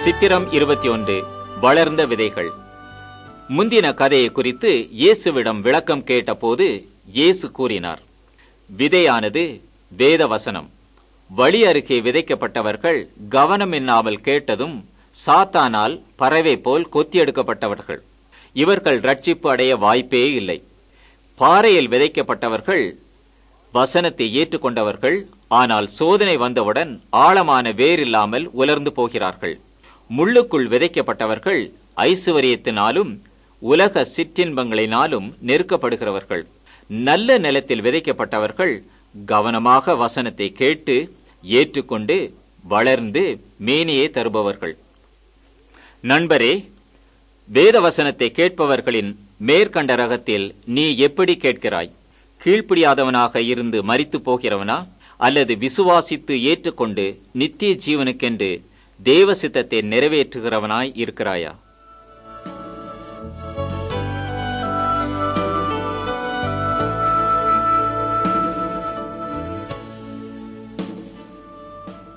சித்திரம் 21. வளர்ந்த விதைகள். முந்தின கதையை குறித்து இயேசுவிடம் விளக்கம் கேட்டபோது இயேசு கூறினார், விதையானது வேத வசனம். வழி அருகே விதைக்கப்பட்டவர்கள் கவனமில்லாமல் கேட்டதும் சாத்தானால் பறவை போல் கொத்தி எடுக்கப்பட்டவர்கள். இவர்கள் ரட்சிப்பு அடைய வாய்ப்பே இல்லை. பாறையில் விதைக்கப்பட்டவர்கள் வசனத்தை ஏற்றுக்கொண்டவர்கள். ஆனால் சோதனை வந்தவுடன் ஆழமான வேரில்லாமல் உலர்ந்து போகிறார்கள். முள்ளுக்குள் விதைக்கப்பட்டவர்கள் ஐசுவரியத்தினாலும் உலக சிற்றின்பங்களினாலும் நெருக்கப்படுகிறவர்கள். நல்ல நிலத்தில் விதைக்கப்பட்டவர்கள் கவனமாக வசனத்தை கேட்டு ஏற்றுக்கொண்டு வளர்ந்து மேனியே தருபவர்கள். நண்பரே, வேத வசனத்தை கேட்பவர்களின் மேற்கண்ட ரகத்தில் நீ எப்படி கேட்கிறாய்? கீழ்ப்படியாதவனாக இருந்து மரித்து போகிறவனா, அல்லது விசுவாசித்து ஏற்றுக்கொண்டு நித்திய ஜீவனுக்கென்று தேவ சித்தத்தை நிறைவேற்றுகிறவனாய் இருக்கிறாயா?